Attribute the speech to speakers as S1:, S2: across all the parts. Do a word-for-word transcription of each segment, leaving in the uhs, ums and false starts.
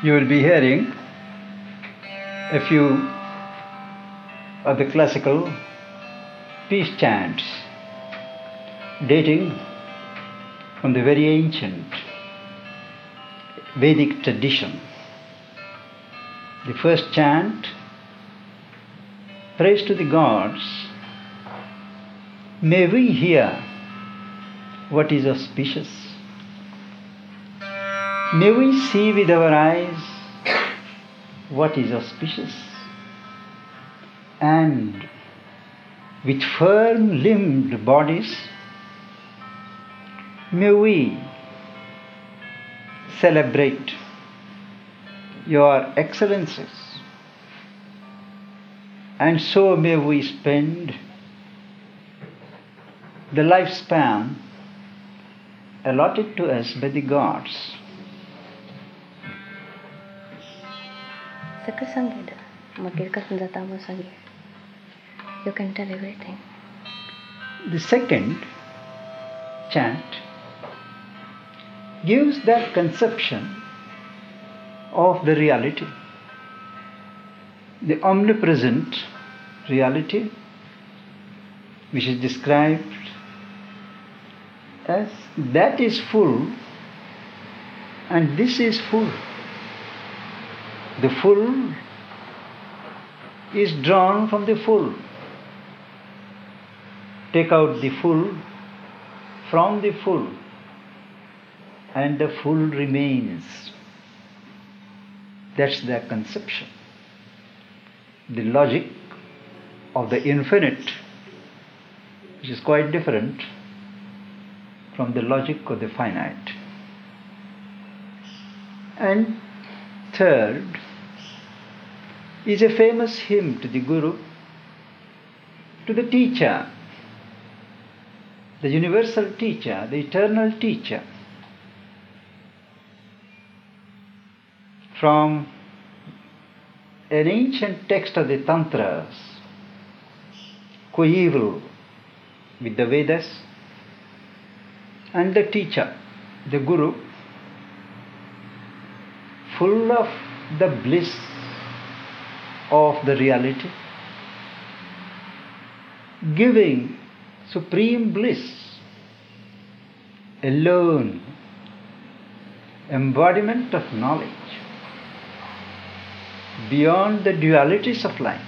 S1: you will be hearing a few of the classical peace chants dating from the very ancient Vedic tradition. The first chant, praise to the gods, may we hear what is auspicious. May we see with our eyes what is auspicious. And with firm limbed bodies, may we celebrate your excellences, and so may we spend the lifespan allotted to us by the gods.
S2: You can tell everything.
S1: The second chant gives that conception of the reality, the omnipresent reality, which is described as that is full and this is full. The full is drawn from the full. Take out the full from the full, and the full remains. That's their conception. The logic of the infinite, which is quite different from the logic of the finite. And third is a famous hymn to the Guru, to the teacher, the universal teacher, the eternal teacher, from an ancient text of the Tantras, coeval with the Vedas, and the teacher, the Guru, full of the bliss of the reality, giving supreme bliss, alone, embodiment of knowledge, beyond the dualities of life,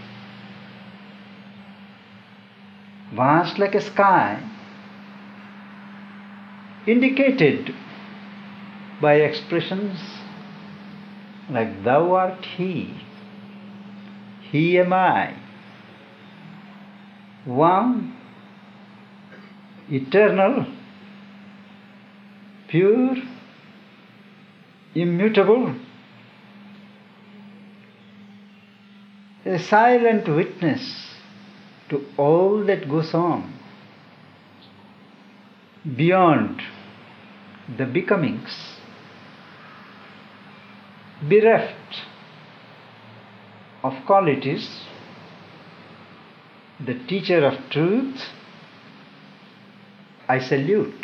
S1: vast like a sky, indicated by expressions like thou art he, he am I, one, eternal, pure, immutable, a silent witness to all that goes on, beyond the becomings, bereft of qualities, the teacher of truth, I salute.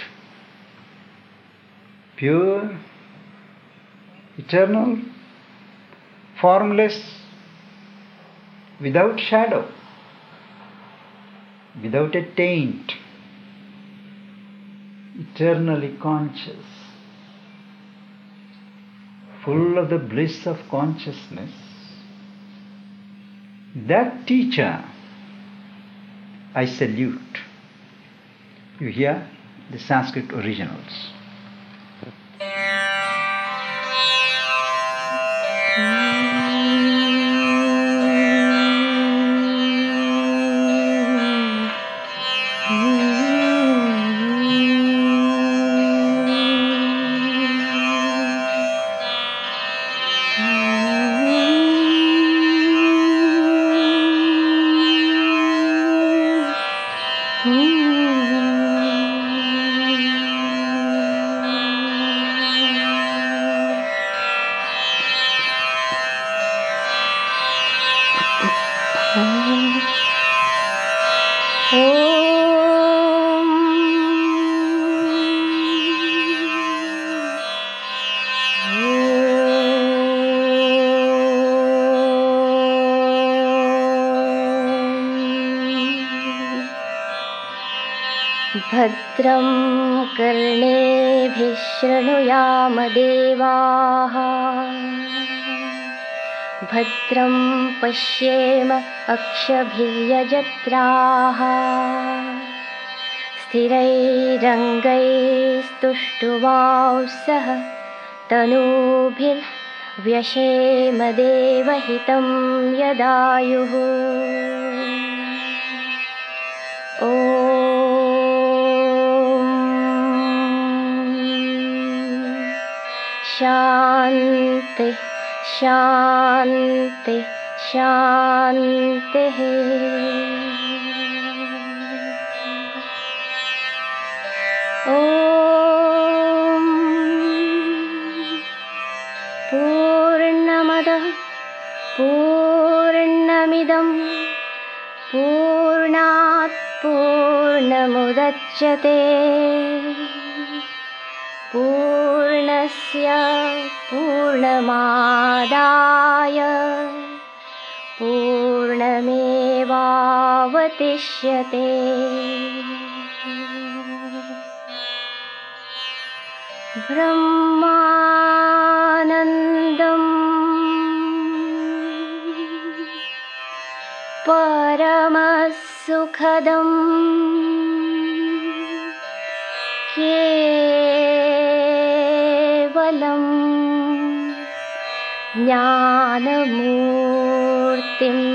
S1: Pure, eternal, formless, without shadow, without a taint, eternally conscious, full of the bliss of consciousness. That teacher I salute. You hear the Sanskrit originals.
S2: भद्रं कर्णेभिः शृणुयाम देवाः भद्रं पश्येम अक्षभिर्यजत्राः स्थिरैरङ्गैस्तुष्टुवांसः तनूभिर्व्यशेम देवहितं यदायुः ॐ शान्ति शान्ति शान्तिः ॐ पूर्णमदः पूर्णमिदं पूर्णात् पूर्णमुदच्यते पूर्णस्य पूर्णमादाय पूर्णमेवावतिष्यते ब्रह्मानन्दं परमसुखदं केवलं ज्ञानमूर्तिम्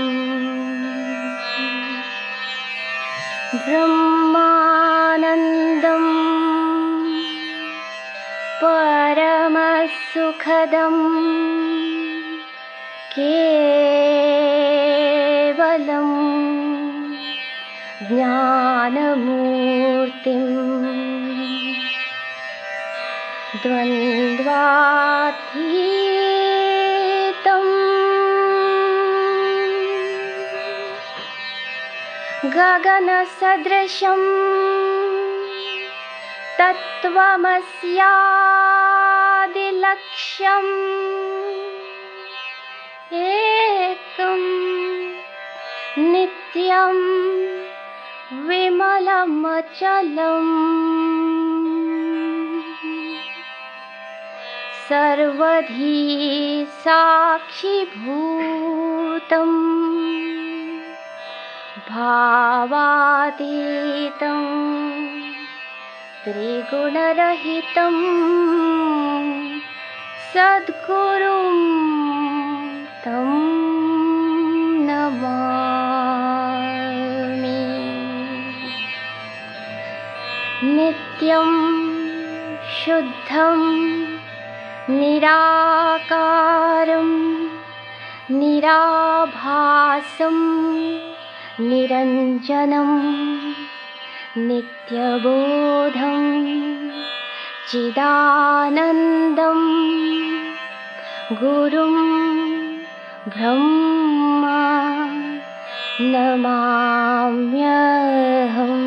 S2: ब्रह्मानन्दं परमसुखदं केवलं ज्ञानमूर्तिम् द्वन्द्वातीतं गगनसदृशं तत्त्वमस्यादिलक्ष्यम् एकं नित्यं विमलमचलम् सर्वधी साक्षिभूतं भावातीतं त्रिगुणरहितं सद्गुरुं तं नमामि। नित्यं शुद्धं निराकारं निराभासं निरञ्जनं नित्यबोधं चिदानन्दं गुरुं ब्रह्मा नमाम्यहम्।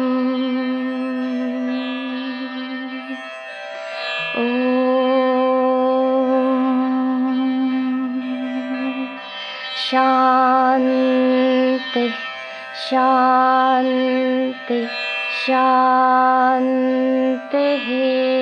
S2: ॐ शान्ति शान्ति शान्तिः।